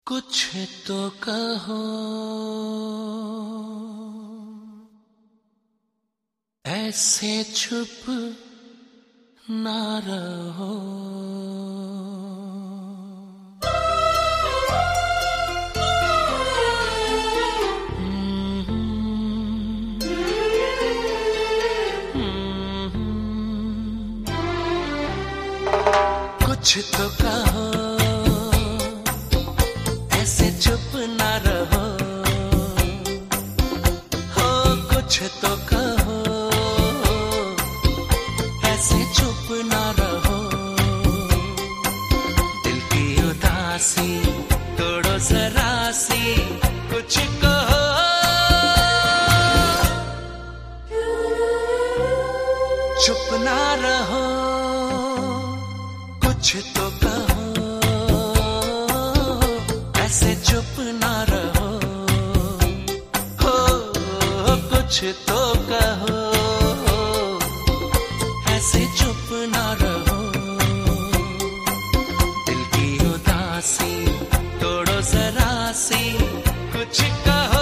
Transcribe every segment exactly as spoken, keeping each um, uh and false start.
कुछ तो कहो, ऐसे चुप ना रहो। कुछ तो कहो, ऐसे चुप ना रहो। हो कुछ तो कहो, ऐसे चुप ना रहो। दिल की उदासी तोड़ो जरा सी, कुछ कहो। चुप ना रहो, कुछ तो कहो, ऐसे चुप ना रहो। हो कुछ तो कहो, ऐसे चुप ना रहो। दिल की उदासी तोड़ो जरा सी, कुछ कहो।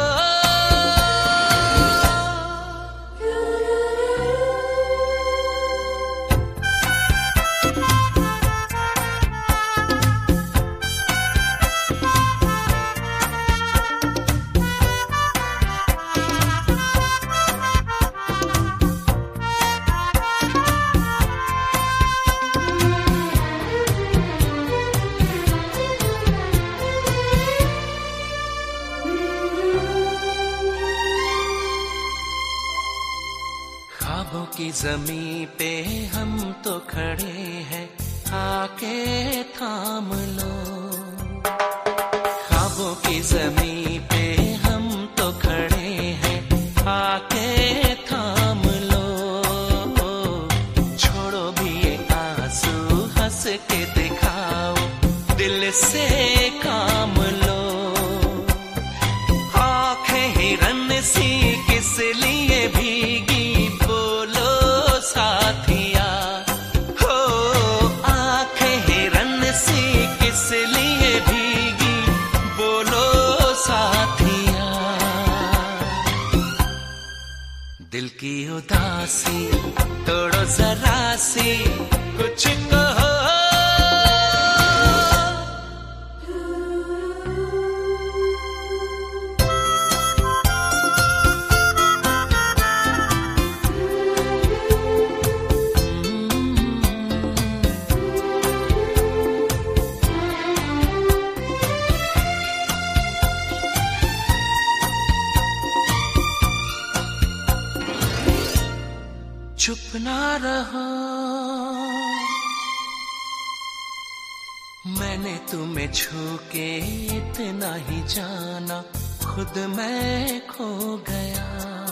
ख्वाबों की ज़मीं पे हम तो खड़े हैं, आके थाम लो। ख्वाबों की ज़मीं पे हम तो खड़े हैं, आके थाम लो। छोड़ो भी ये आंसू, हंस के दिखाओ, दिल से काम लो। आंखें हिरन सी किस लिए भीगी, साथिया। हो आंखें हिरन सी किस लिए भीगी, बोलो साथिया। दिल की उदासी तोड़ो जरा सी, कुछ कहो। चुप ना रहो, मैंने तुम्हें छू के इतना ही जाना, खुद मैं खो गया।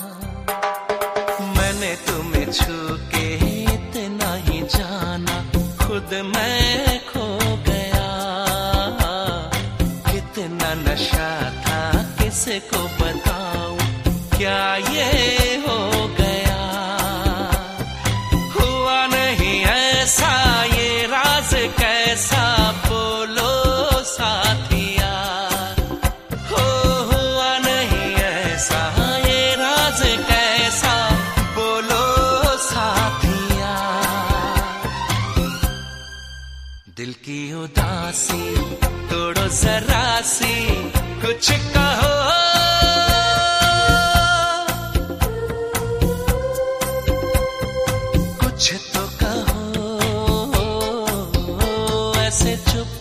मैंने तुम्हें छू के इतना ही जाना, खुद मैं खो गया। कितना नशा था किसको बताऊं, क्या ये हो गया। ये राज कैसा, बोलो साथिया। हो हुआ नहीं ऐसा, ये राज कैसा, बोलो साथिया। दिल की उदासी तोड़ो जरा सी, कुछ कहो। कुछ तो कहो, ऐसे चुप